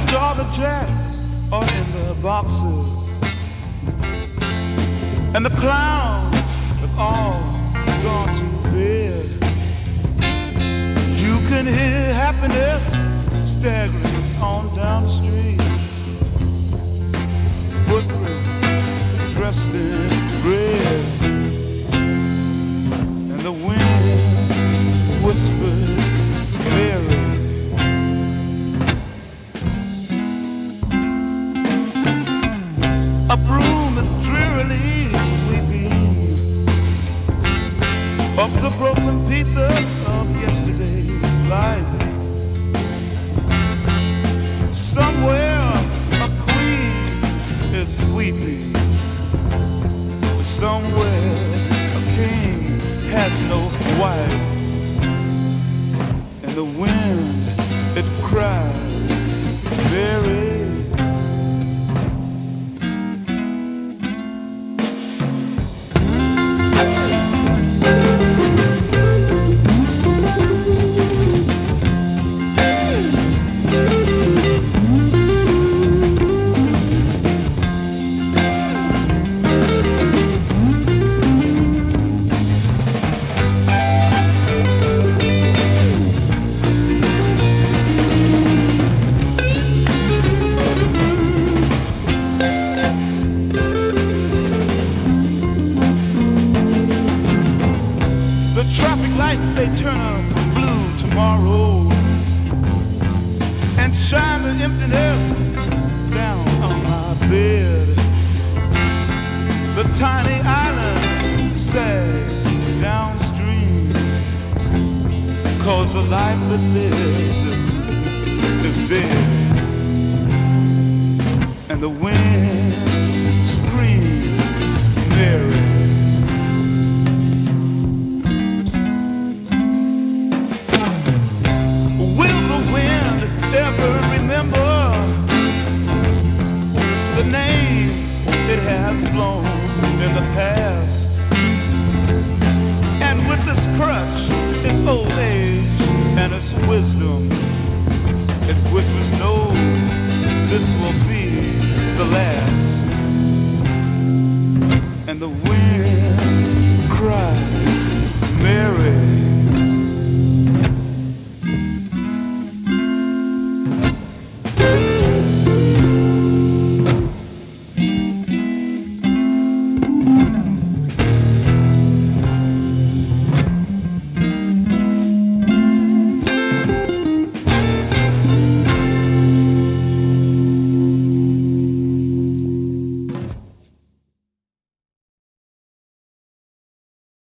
After all the jacks are in the boxes and the clowns have all gone to bed, you can hear happiness staggering on down the street. Footprints dressed in red, and the wind whispers Mary. A broom is drearily sweeping up the broken pieces of yesterday's life. Somewhere a queen is weeping. Somewhere a king has no wife. And the wind, it cries, Mary. They turn up blue tomorrow and shine the emptiness down on my bed. The tiny island sags downstream, 'cause the life that lives is dead. And the wind